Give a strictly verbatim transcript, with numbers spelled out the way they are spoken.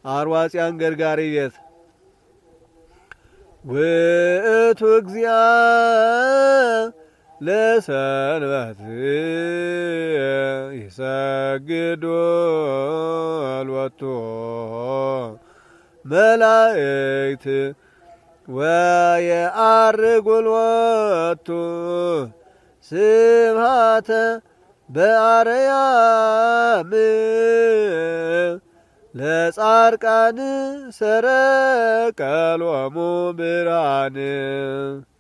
አርዋጽያን ገርጋሪ ቤት ውእቱ እግዚአ ለሰንበት ይሰግዱ ሎቱ መላእክት ወየዐርጉ ሎቱ ስብሐተ በአርያም ለጻድቃን ሰረቀ ሎሙ ብርሃን